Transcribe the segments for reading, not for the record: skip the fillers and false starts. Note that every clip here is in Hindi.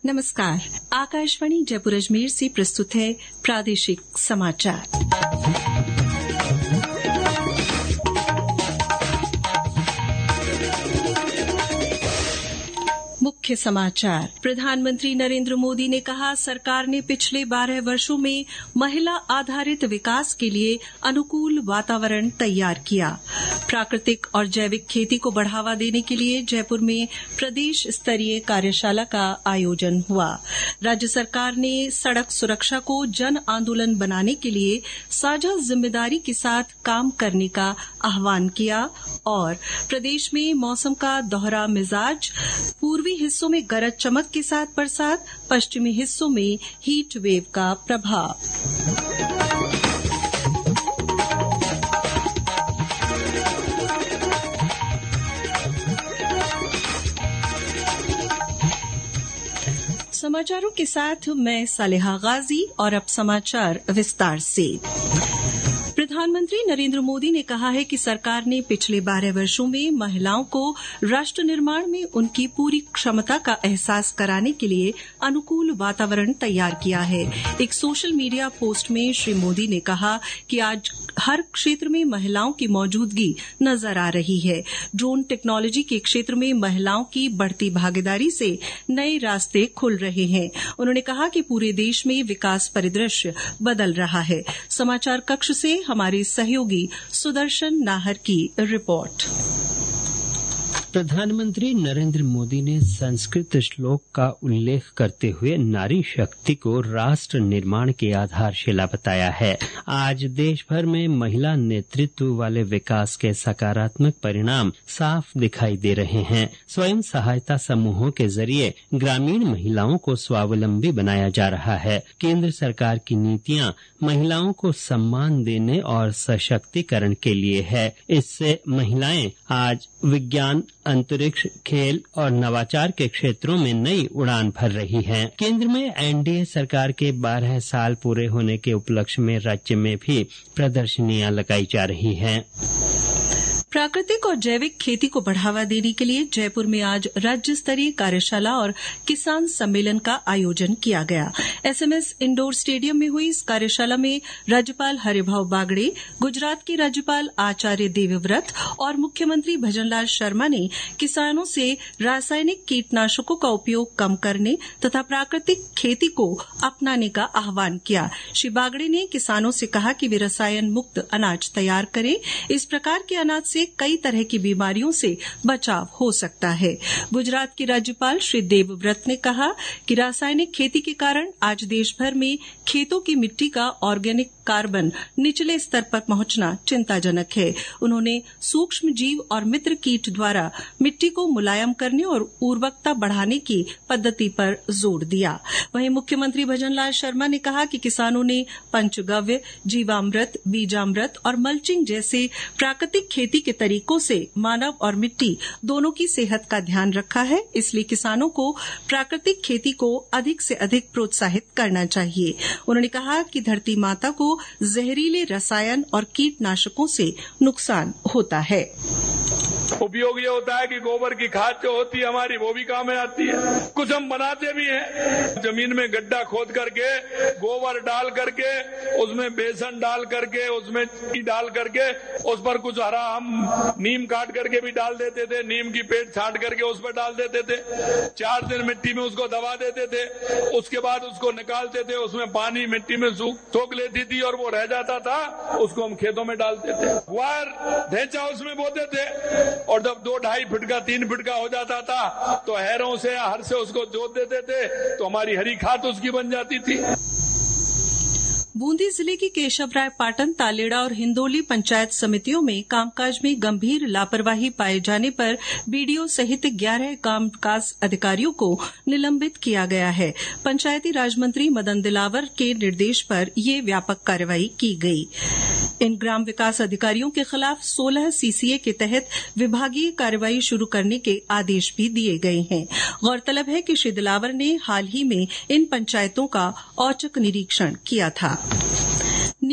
नमस्कार। आकाशवाणी जयपुर अजमेर से प्रस्तुत है प्रादेशिक समाचार। मुख्य समाचार। प्रधानमंत्री नरेंद्र मोदी ने कहा, सरकार ने पिछले 12 वर्षों में महिला आधारित विकास के लिए अनुकूल वातावरण तैयार किया। प्राकृतिक और जैविक खेती को बढ़ावा देने के लिए जयपुर में प्रदेश स्तरीय कार्यशाला का आयोजन हुआ। राज्य सरकार ने सड़क सुरक्षा को जन आंदोलन बनाने के लिए साझा जिम्मेदारी के साथ काम करने का आह्वान किया। और प्रदेश में मौसम का दोहरा मिजाज, पूर्वी हिस्सों में गरज चमक के साथ बरसात, पश्चिमी हिस्सों में हीट वेव का प्रभाव। समाचारों के साथ मैं सालेहा गाजी और अब समाचार विस्तार से। प्रधानमंत्री नरेंद्र मोदी ने कहा है कि सरकार ने पिछले 12 वर्षों में महिलाओं को राष्ट्र निर्माण में उनकी पूरी क्षमता का एहसास कराने के लिए अनुकूल वातावरण तैयार किया है। एक सोशल मीडिया पोस्ट में श्री मोदी ने कहा कि आज हर क्षेत्र में महिलाओं की मौजूदगी नजर आ रही है। ड्रोन टेक्नोलॉजी के क्षेत्र में महिलाओं की बढ़ती भागीदारी से नए रास्ते खुल रहे हैं। उन्होंने कहा कि पूरे देश में विकास परिदृश्य बदल रहा है। समाचार कक्ष से हमारे सहयोगी सुदर्शन नाहर की रिपोर्ट। प्रधानमंत्री नरेंद्र मोदी ने संस्कृत श्लोक का उल्लेख करते हुए नारी शक्ति को राष्ट्र निर्माण की आधारशिला बताया है। आज देश भर में महिला नेतृत्व वाले विकास के सकारात्मक परिणाम साफ दिखाई दे रहे हैं। स्वयं सहायता समूहों के जरिए ग्रामीण महिलाओं को स्वावलंबी बनाया जा रहा है। केंद्र सरकार की नीतियां महिलाओं को सम्मान देने और सशक्तिकरण के लिए है। इससे महिलाएं आज विज्ञान, अंतरिक्ष, खेल और नवाचार के क्षेत्रों में नई उड़ान भर रही हैं। केंद्र में एनडीए सरकार के 12 साल पूरे होने के उपलक्ष्य में राज्य में भी प्रदर्शनियां लगाई जा रही हैं। प्राकृतिक और जैविक खेती को बढ़ावा देने के लिए जयपुर में आज राज्य स्तरीय कार्यशाला और किसान सम्मेलन का आयोजन किया गया। एसएमएस इंडोर स्टेडियम में हुई इस कार्यशाला में राज्यपाल हरिभाऊ बागड़े, गुजरात के राज्यपाल आचार्य देवव्रत और मुख्यमंत्री भजनलाल शर्मा ने किसानों से रासायनिक कीटनाशकों का उपयोग कम करने तथा प्राकृतिक खेती को अपनाने का आह्वान किया। श्री बागड़े ने किसानों से कहा कि वे रसायन मुक्त अनाज तैयार करें। इस प्रकार के अनाज से कई तरह की बीमारियों से बचाव हो सकता है। गुजरात के राज्यपाल श्री देवव्रत ने कहा कि रासायनिक खेती के कारण आज देश भर में खेतों की मिट्टी का ऑर्गेनिक कार्बन निचले स्तर पर पहुंचना चिंताजनक है। उन्होंने सूक्ष्म जीव और मित्र कीट द्वारा मिट्टी को मुलायम करने और उर्वरकता बढ़ाने की पद्धति पर जोर दिया। वहीं मुख्यमंत्री भजनलाल शर्मा ने कहा कि किसानों ने पंचगव्य, जीवामृत, बीजामृत और मल्चिंग जैसे प्राकृतिक खेती के तरीकों से मानव और मिट्टी दोनों की सेहत का ध्यान रखा है। इसलिए किसानों को प्राकृतिक खेती को अधिक से अधिक प्रोत्साहित करना चाहिए। उन्होंने कहा कि धरती माता को जहरीले रसायन और कीटनाशकों से नुकसान होता है। उपयोग ये होता है कि गोबर की खाद जो होती है हमारी, वो भी काम में आती है। कुछ हम बनाते भी हैं, जमीन में गड्ढा खोद करके गोबर डाल करके उसमें बेसन डाल करके उसमें डाल करके उस पर कुछ हरा हम नीम काट करके भी डाल देते थे। नीम की पेट छाट करके उस पर डाल देते थे। 4 दिन मिट्टी में उसको दबा देते थे। उसके बाद उसको निकालते थे, उसमें पानी मिट्टी में सोख लेती थी और वो रह जाता था, उसको हम खेतों में डालते थे। गुआर ढेंचा उसमें बोते थे और जब 2-2.5 फीट का 3 फीट का हो जाता था तो हैरों से हर से उसको जोत देते थे, तो हमारी हरी खाद उसकी बन जाती थी। बूंदी जिले की केशवराय पाटन, तालेड़ा और हिंदोली पंचायत समितियों में कामकाज में गंभीर लापरवाही पाए जाने पर बीडीओ सहित 11 ग्राम विकास अधिकारियों को निलंबित किया गया है। पंचायती राज मंत्री मदन दिलावर के निर्देश पर ये व्यापक कार्रवाई की गई। इन ग्राम विकास अधिकारियों के खिलाफ 16 सीसीए के तहत विभागीय कार्रवाई शुरू करने के आदेश भी दिए गए हैं। गौरतलब है कि श्री दिलावर ने हाल ही में इन पंचायतों का औचक निरीक्षण किया था।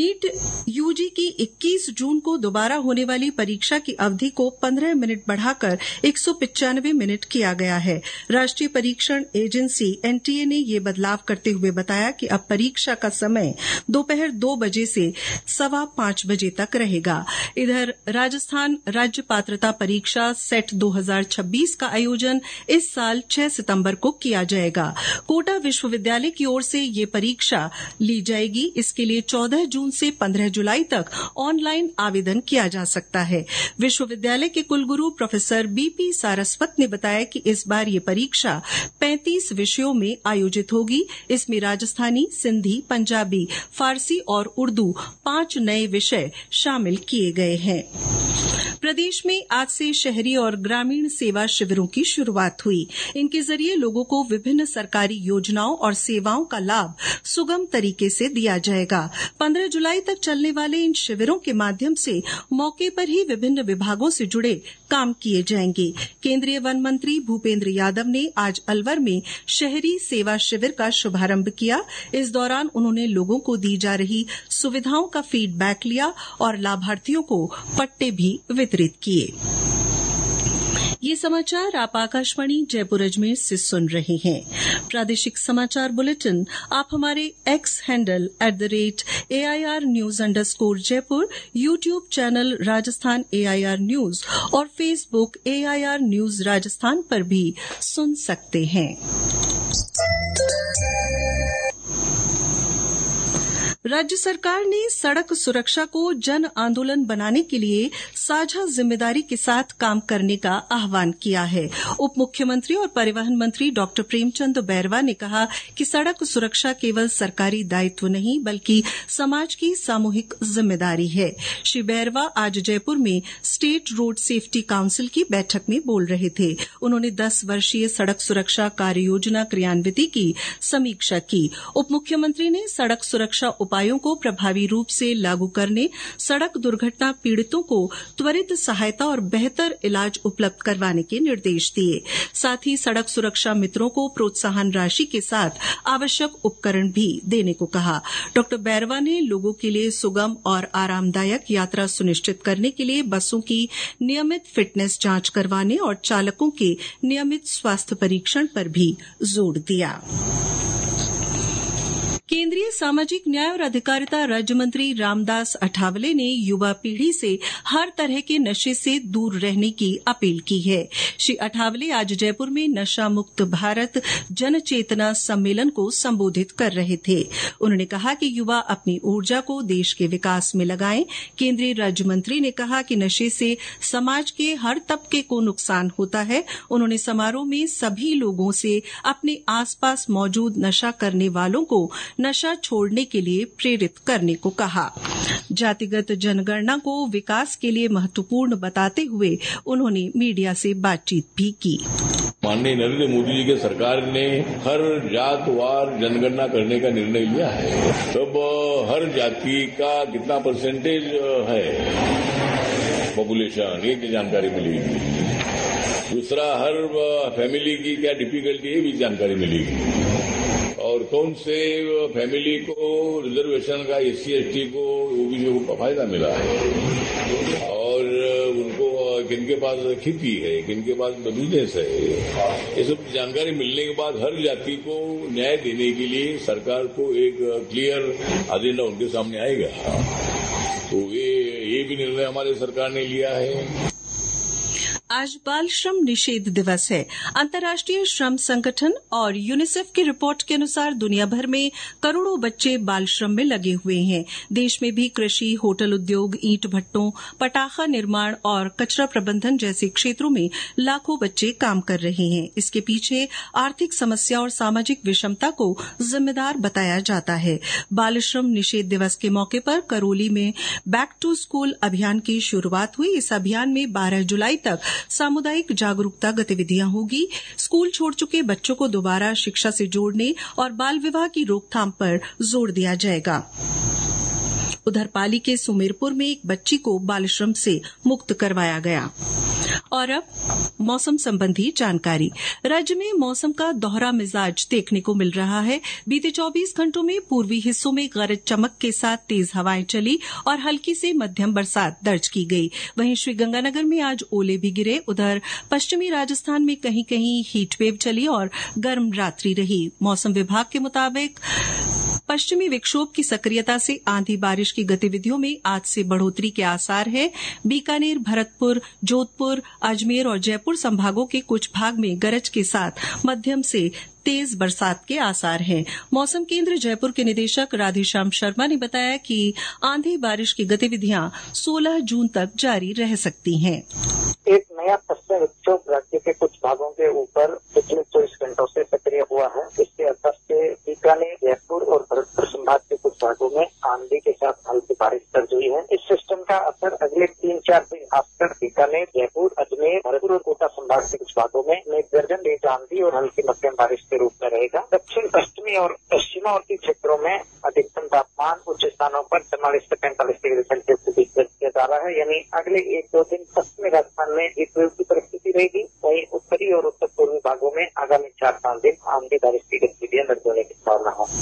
नीट यूजी की 21 जून को दोबारा होने वाली परीक्षा की अवधि को 15 मिनट बढ़ाकर 195 मिनट किया गया है। राष्ट्रीय परीक्षण एजेंसी एनटीए ने ये बदलाव करते हुए बताया कि अब परीक्षा का समय दोपहर 2 बजे से 5:15 बजे तक रहेगा। इधर राजस्थान राज्य पात्रता परीक्षा सेट 2026 का आयोजन इस साल 6 सितंबर को किया जाएगा। कोटा विश्वविद्यालय की ओर से ये परीक्षा ली जाएगी। इसके लिए 14 जून से 15 जुलाई तक ऑनलाइन आवेदन किया जा सकता है। विश्वविद्यालय के कुलगुरु प्रोफेसर बीपी सारस्वत ने बताया कि इस बार ये परीक्षा 35 विषयों में आयोजित होगी। इसमें राजस्थानी, सिंधी, पंजाबी, फारसी और उर्दू 5 नए विषय शामिल किए गए हैं। प्रदेश में आज से शहरी और ग्रामीण सेवा शिविरों की शुरुआत हुई। इनके जरिए लोगों को विभिन्न सरकारी योजनाओं और सेवाओं का लाभ सुगम तरीके से दिया जाएगा। 15 जुलाई तक चलने वाले इन शिविरों के माध्यम से मौके पर ही विभिन्न विभागों से जुड़े काम किए जाएंगे। केंद्रीय वन मंत्री भूपेंद्र यादव ने आज अलवर में शहरी सेवा शिविर का शुभारंभ किया। इस दौरान उन्होंने लोगों को दी जा रही सुविधाओं का फीडबैक लिया और लाभार्थियों को पट्टे भी वितरित किए। ये समाचार आप आकाशवाणी जयपुर अजमेर से सुन रहे हैं। प्रादेशिक समाचार बुलेटिन आप हमारे X handle @AIR News_ Jaipur, YouTube channel Rajasthan AIR news और फेसबुक AIR न्यूज राजस्थान पर भी सुन सकते हैं। राज्य सरकार ने सड़क सुरक्षा को जन आंदोलन बनाने के लिए साझा जिम्मेदारी के साथ काम करने का आह्वान किया है। उप मुख्यमंत्री और परिवहन मंत्री डॉ प्रेमचंद बैरवा ने कहा कि सड़क सुरक्षा केवल सरकारी दायित्व नहीं बल्कि समाज की सामूहिक जिम्मेदारी है। श्री बैरवा आज जयपुर में स्टेट रोड सेफ्टी काउंसिल की बैठक में बोल रहे थे। उन्होंने 10 वर्षीय सड़क सुरक्षा कार्य योजना क्रियान्विति की समीक्षा की। उप मुख्यमंत्री ने सड़क सुरक्षा उपायों को प्रभावी रूप से लागू करने, सड़क दुर्घटना पीड़ितों को त्वरित सहायता और बेहतर इलाज उपलब्ध करवाने के निर्देश दिए। साथ ही सड़क सुरक्षा मित्रों को प्रोत्साहन राशि के साथ आवश्यक उपकरण भी देने को कहा। डॉ बैरवा ने लोगों के लिए सुगम और आरामदायक यात्रा सुनिश्चित करने के लिए बसों की नियमित फिटनेस जांच करवाने और चालकों के नियमित स्वास्थ्य परीक्षण पर भी जोर दिया। केंद्रीय सामाजिक न्याय और अधिकारिता राज्य मंत्री रामदास अठावले ने युवा पीढ़ी से हर तरह के नशे से दूर रहने की अपील की है। श्री अठावले आज जयपुर में नशा मुक्त भारत जन चेतना सम्मेलन को संबोधित कर रहे थे। उन्होंने कहा कि युवा अपनी ऊर्जा को देश के विकास में लगाएं। केंद्रीय राज्य मंत्री ने कहा कि नशे से समाज के हर तबके को नुकसान होता है। उन्होंने समारोह में सभी लोगों से अपने आसपास मौजूद नशा करने वालों को नशा छोड़ने के लिए प्रेरित करने को कहा। जातिगत जनगणना को विकास के लिए महत्वपूर्ण बताते हुए उन्होंने मीडिया से बातचीत भी की। माननीय नरेंद्र मोदी जी की सरकार ने हर जातवार जनगणना करने का निर्णय लिया है। तब हर जाति का कितना परसेंटेज है पॉपुलेशन, ये जानकारी मिलेगी। दूसरा, हर फैमिली की क्या डिफिकल्टी है भी जानकारी मिलेगी। और कौन से फैमिली को रिजर्वेशन का SC ST को OBC को फायदा मिला है और उनको किनके पास खेती है, किनके पास बिजनेस है, ये सब जानकारी मिलने के बाद हर जाति को न्याय देने के लिए सरकार को एक क्लियर एजेंडा उनके सामने आएगा। तो ये भी निर्णय हमारी सरकार ने लिया है। आज बाल श्रम निषेध दिवस है। अंतर्राष्ट्रीय श्रम संगठन और यूनिसेफ की रिपोर्ट के अनुसार दुनिया भर में करोड़ों बच्चे बाल श्रम में लगे हुए हैं। देश में भी कृषि, होटल उद्योग, ईंट भट्टों, पटाखा निर्माण और कचरा प्रबंधन जैसे क्षेत्रों में लाखों बच्चे काम कर रहे हैं। इसके पीछे आर्थिक समस्या और सामाजिक विषमता को जिम्मेदार बताया जाता है। बाल श्रम निषेध दिवस के मौके पर करौली में बैक टू स्कूल अभियान की शुरुआत हुई। इस अभियान में 12 जुलाई तक सामुदायिक जागरूकता गतिविधियां होगी। स्कूल छोड़ चुके बच्चों को दोबारा शिक्षा से जोड़ने और बाल विवाह की रोकथाम पर जोर दिया जाएगा। उधर पाली के सुमेरपुर में एक बच्ची को बालश्रम से मुक्त करवाया गया। और अब मौसम संबंधी जानकारी। राज्य में मौसम का दोहरा मिजाज देखने को मिल रहा है। बीते 24 घंटों में पूर्वी हिस्सों में गरज चमक के साथ तेज हवाएं चली और हल्की से मध्यम बरसात दर्ज की गई। वहीं श्रीगंगानगर में आज ओले भी गिरे। उधर पश्चिमी राजस्थान में कहीं कहीं हीटवेव चली और गर्म रात्रि रही। मौसम विभाग के मुताबिक पश्चिमी विक्षोभ की सक्रियता से आंधी बारिश की गतिविधियों में आज से बढ़ोतरी के आसार हैं। बीकानेर, भरतपुर, जोधपुर, अजमेर और जयपुर संभागों के कुछ भाग में गरज के साथ मध्यम से तेज बरसात के आसार हैं। मौसम केंद्र जयपुर के निदेशक राधेश्याम शर्मा ने बताया कि आंधी बारिश की गतिविधियां 16 जून तक जारी रह सकती हैं। एक नया पश्चिमी विक्षोभ राज्य के कुछ भागों के ऊपर पिछले 24 घंटों से सक्रिय हुआ है। इसके असर से बीकानेर, जयपुर और भरतपुर संभाग के कुछ भागों में आंधी के साथ हल्की बारिश दर्ज हुई है। इस सिस्टम का असर अगले 3-4 दिन खासकर बीकानेर, जयपुर, अजमेर, भरतपुर और कोटा संभाग के कुछ भागों में गर्जन तेज आंधी और हल्की मध्यम बारिश के रूप में रहेगा। दक्षिण पश्चिमी और पश्चिमावर्ती क्षेत्रों में अधिकतम तापमान कुछ स्थानों पर 44 से 45 डिग्री सेल्सियस के बीच दर्ज किया जा रहा है। यानी अगले 1-2 दिन पश्चिमी राजस्थान में हीटवेव की परिस्थिति रहेगी। वहीं उत्तरी और उत्तर पूर्वी भागों में आगामी 4-5 दिन आंधी बारिश की गतिविधियां दर्ज होने की संभावना है।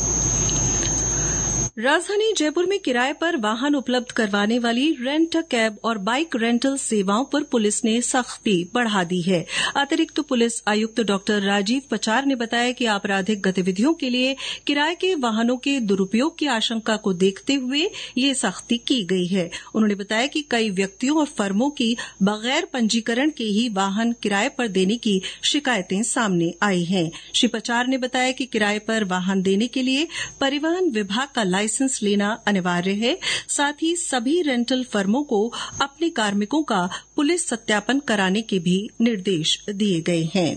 राजधानी जयपुर में किराए पर वाहन उपलब्ध करवाने वाली रेंट कैब और बाइक रेंटल सेवाओं पर पुलिस ने सख्ती बढ़ा दी है। अतिरिक्त पुलिस आयुक्त डॉक्टर राजीव पचार ने बताया कि आपराधिक गतिविधियों के लिए किराए के वाहनों के दुरुपयोग की आशंका को देखते हुए ये सख्ती की गई है। उन्होंने बताया कि कई व्यक्तियों और फर्मों की बगैर पंजीकरण के ही वाहन किराए पर देने की शिकायतें सामने आई हैं। श्री पचार ने बताया कि किराए पर वाहन देने के लिए परिवहन विभाग का लाइसेंस लेना अनिवार्य है। साथ ही सभी रेंटल फर्मों को अपने कार्मिकों का पुलिस सत्यापन कराने के भी निर्देश दिए गए हैं।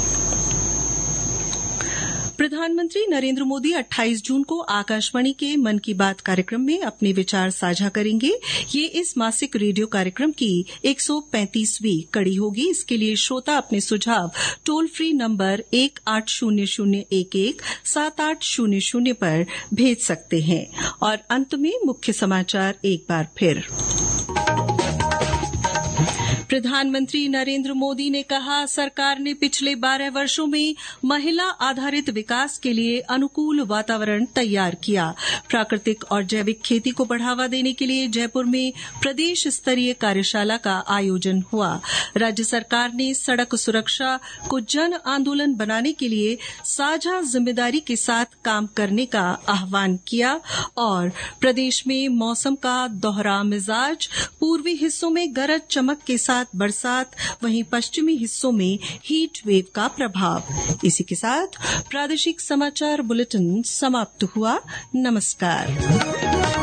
प्रधानमंत्री नरेंद्र मोदी 28 जून को आकाशवाणी के मन की बात कार्यक्रम में अपने विचार साझा करेंगे। ये इस मासिक रेडियो कार्यक्रम की 135वीं कड़ी होगी। इसके लिए श्रोता अपने सुझाव टोल फ्री नंबर 1800117800 पर भेज सकते हैं। और अंत में मुख्य समाचार एक बार फिर। प्रधानमंत्री नरेंद्र मोदी ने कहा, सरकार ने पिछले 12 वर्षों में महिला आधारित विकास के लिए अनुकूल वातावरण तैयार किया। प्राकृतिक और जैविक खेती को बढ़ावा देने के लिए जयपुर में प्रदेश स्तरीय कार्यशाला का आयोजन हुआ। राज्य सरकार ने सड़क सुरक्षा को जन आंदोलन बनाने के लिए साझा जिम्मेदारी के साथ काम करने का आह्वान किया। और प्रदेश में मौसम का दोहरा मिजाज, पूर्वी हिस्सों में गरज चमक के साथ बरसात, वहीं पश्चिमी हिस्सों में हीट वेव का प्रभाव। इसी के साथ प्रादेशिक समाचार बुलेटिन समाप्त हुआ। नमस्कार।